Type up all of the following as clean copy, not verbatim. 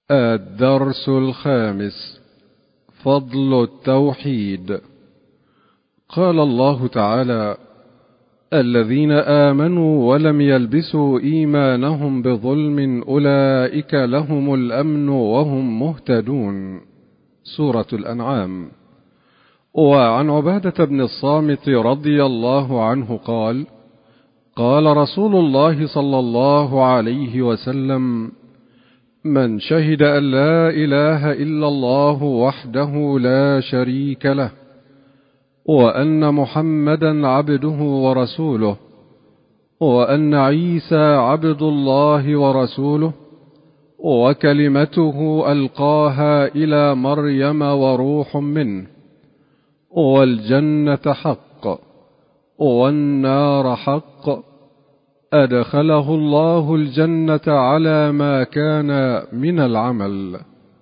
الدرس الخامس: فضل التوحيد. قال الله تعالى: الذين آمنوا ولم يلبسوا إيمانهم بظلم أولئك لهم الأمن وهم مهتدون. سورة الأنعام. وعن عبادة بن الصامت رضي الله عنه قال: قال رسول الله صلى الله عليه وسلم: من شهد أن لا إله إلا الله وحده لا شريك له، وأن محمدا عبده ورسوله، وأن عيسى عبد الله ورسوله، وكلمته ألقاها إلى مريم وروح منه، والجنة حق والنار حق، أدخله الله الجنة على ما كان من العمل.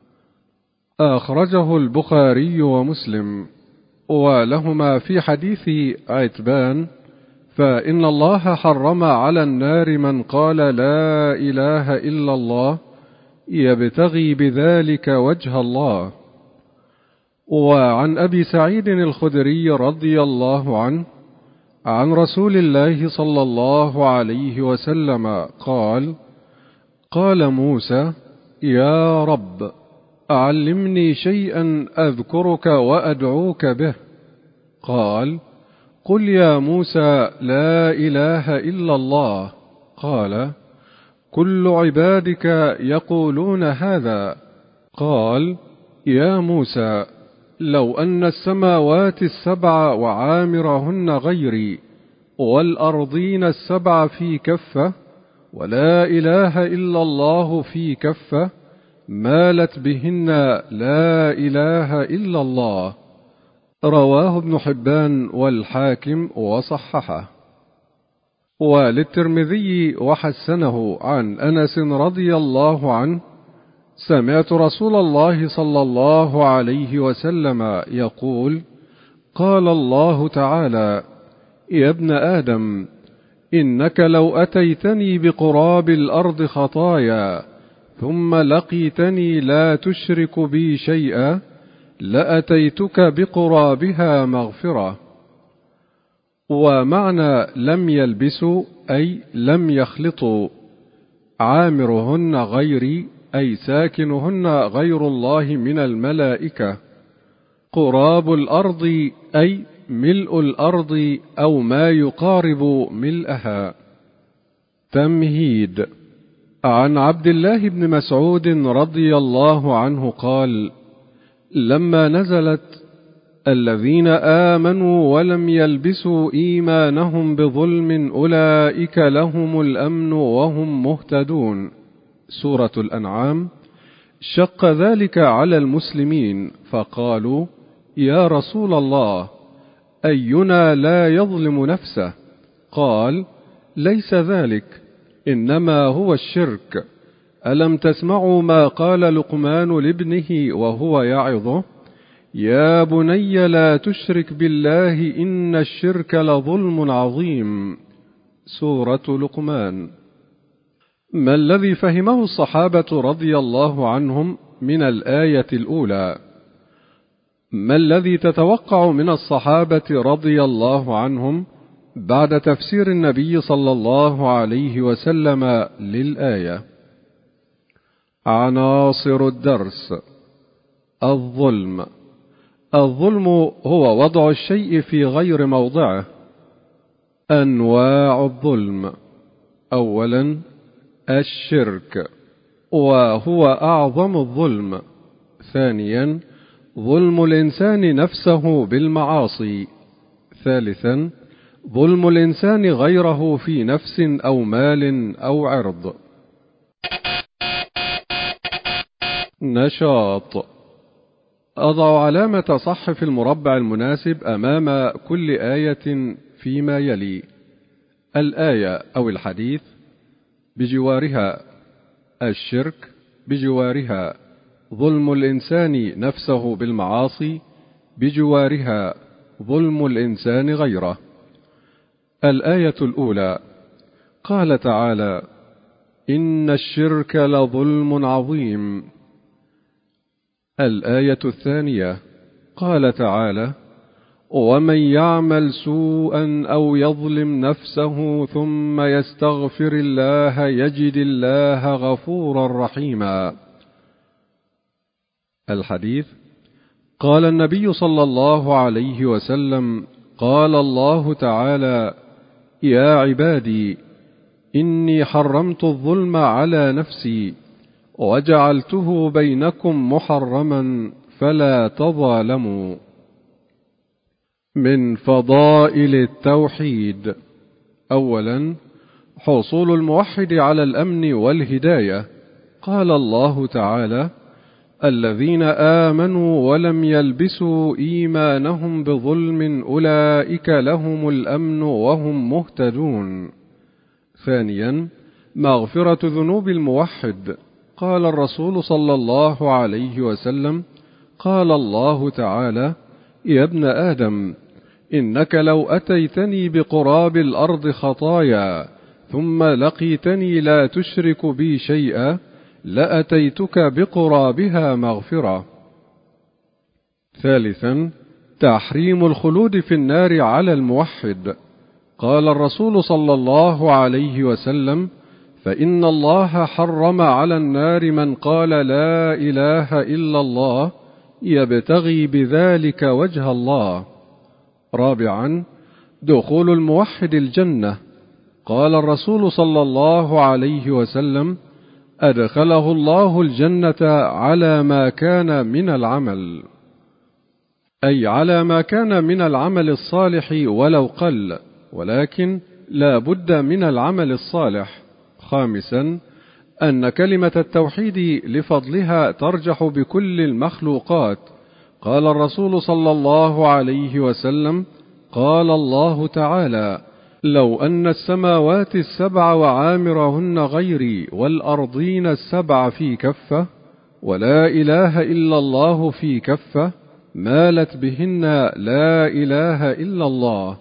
أخرجه البخاري ومسلم، ولهما في حديث عتبان: فإن الله حرم على النار من قال لا إله إلا الله يبتغي بذلك وجه الله. وعن أبي سعيد الخدري رضي الله عنه عن رسول الله صلى الله عليه وسلم قال: قال موسى: يا رب علمني شيئا أذكرك وأدعوك به. قال: قل يا موسى لا إله إلا الله. قال: كل عبادك يقولون هذا. قال: يا موسى لو أن السماوات السبع وعامرهن غيري والأرضين السبع في كفة ولا إله إلا الله في كفة مالت بهن لا إله إلا الله. رواه ابن حبان والحاكم وصححه. وللترمذي وحسنه عن أنس رضي الله عنه: سمعت رسول الله صلى الله عليه وسلم يقول: قال الله تعالى: يا ابن آدم إنك لو أتيتني بقراب الأرض خطايا ثم لقيتني لا تشرك بي شيئا لأتيتك بقرابها مغفرة. ومعنى لم يلبسوا أي لم يخلطوا. عامرهن غيري أي ساكنهن غير الله من الملائكة. قراب الأرض أي ملء الأرض أو ما يقارب ملئها. تمهيد. عن عبد الله بن مسعود رضي الله عنه قال: لما نزلت الذين آمنوا ولم يلبسوا إيمانهم بظلم أولئك لهم الأمن وهم مهتدون، سورة الأنعام، شق ذلك على المسلمين فقالوا: يا رسول الله أينا لا يظلم نفسه؟ قال: ليس ذلك، إنما هو الشرك. ألم تسمعوا ما قال لقمان لابنه وهو يعظه: يا بني لا تشرك بالله إن الشرك لظلم عظيم، سورة لقمان. ما الذي فهمه الصحابة رضي الله عنهم من الآية الأولى؟ ما الذي تتوقع من الصحابة رضي الله عنهم بعد تفسير النبي صلى الله عليه وسلم للآية؟ عناصر الدرس: الظلم. الظلم هو وضع الشيء في غير موضعه. أنواع الظلم: أولا الشرك، وهو أعظم الظلم. ثانيا ظلم الإنسان نفسه بالمعاصي. ثالثا ظلم الإنسان غيره في نفس أو مال أو عرض. نشاط: أضع علامة صح في المربع المناسب أمام كل آية فيما يلي: الآية أو الحديث، بجوارها الشرك، بجوارها ظلم الإنسان نفسه بالمعاصي، بجوارها ظلم الإنسان غيره. الآية الأولى: قال تعالى: إن الشرك لظلم عظيم. الآية الثانية. قال تعالى: ومن يعمل سوءا أو يظلم نفسه ثم يستغفر الله يجد الله غفورا رحيما. الحديث: قال النبي صلى الله عليه وسلم: قال الله تعالى: يا عبادي إني حرمت الظلم على نفسي وجعلته بينكم محرما فلا تظالموا. من فضائل التوحيد: أولا، حصول الموحد على الأمن والهداية. قال الله تعالى: الذين آمنوا ولم يلبسوا إيمانهم بظلم أولئك لهم الأمن وهم مهتدون. ثانيا، مغفرة ذنوب الموحد. قال الرسول صلى الله عليه وسلم: قال الله تعالى: يا ابن آدم إنك لو أتيتني بقراب الأرض خطايا ثم لقيتني لا تشرك بي شيئا لأتيتك بقرابها مغفرة. ثالثا، تحريم الخلود في النار على الموحد. قال الرسول صلى الله عليه وسلم: فإن الله حرم على النار من قال لا إله إلا الله يبتغي بذلك وجه الله. رابعا، دخول الموحد الجنة. قال الرسول صلى الله عليه وسلم: أدخله الله الجنة على ما كان من العمل، أي على ما كان من العمل الصالح ولو قل، ولكن لا بد من العمل الصالح. خامسا، أن كلمة التوحيد لفضلها ترجح بكل المخلوقات. قال الرسول صلى الله عليه وسلم: قال الله تعالى: لو أن السماوات السبع وعامرهن غيري والأرضين السبع في كفة ولا إله إلا الله في كفة مالت بهن لا إله إلا الله.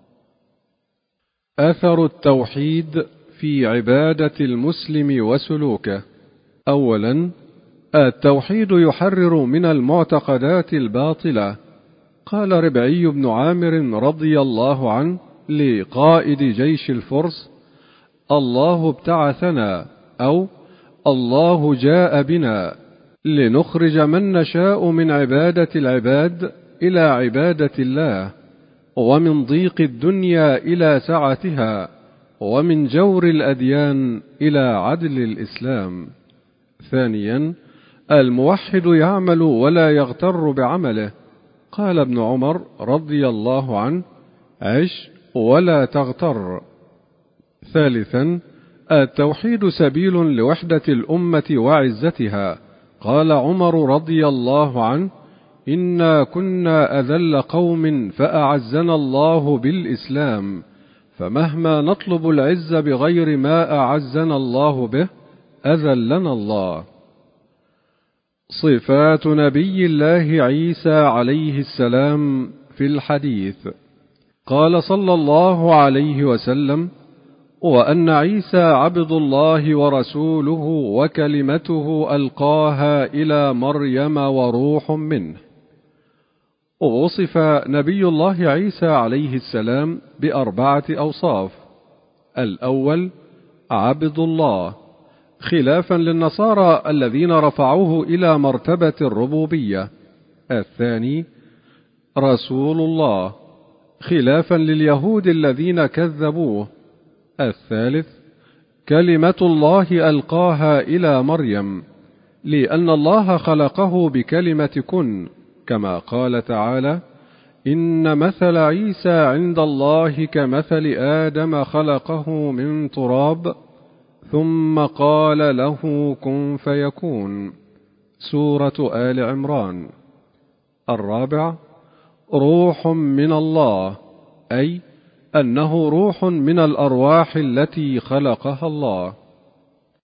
أثر التوحيد في عبادة المسلم وسلوكه. أولا، التوحيد يحرر من المعتقدات الباطلة. قال ربعي بن عامر رضي الله عنه لقائد جيش الفرس: الله ابتعثنا، أو الله جاء بنا لنخرج من نشاء من عبادة العباد إلى عبادة الله، ومن ضيق الدنيا إلى سعتها، ومن جور الأديان إلى عدل الإسلام. ثانيا، الموحد يعمل ولا يغتر بعمله. قال ابن عمر رضي الله عنه: عش ولا تغتر. ثالثا، التوحيد سبيل لوحدة الأمة وعزتها. قال عمر رضي الله عنه: إنا كنا أذل قوم فأعزنا الله بالإسلام، فمهما نطلب العز بغير ما أعزنا الله به أذلنا الله. صفات نبي الله عيسى عليه السلام في الحديث. قال صلى الله عليه وسلم: وأن عيسى عبد الله ورسوله وكلمته ألقاها إلى مريم وروح منه. ووصف نبي الله عيسى عليه السلام بأربعة أوصاف. الأول: عبد الله، خلافا للنصارى الذين رفعوه إلى مرتبة الربوبية. الثاني: رسول الله، خلافا لليهود الذين كذبوه. الثالث: كلمة الله ألقاها إلى مريم، لأن الله خلقه بكلمة كن، كما قال تعالى: إن مثل عيسى عند الله كمثل آدم خلقه من تراب ثم قال له كن فيكون. سورة آل عمران. الرابع: روح من الله، أي أنه روح من الأرواح التي خلقها الله.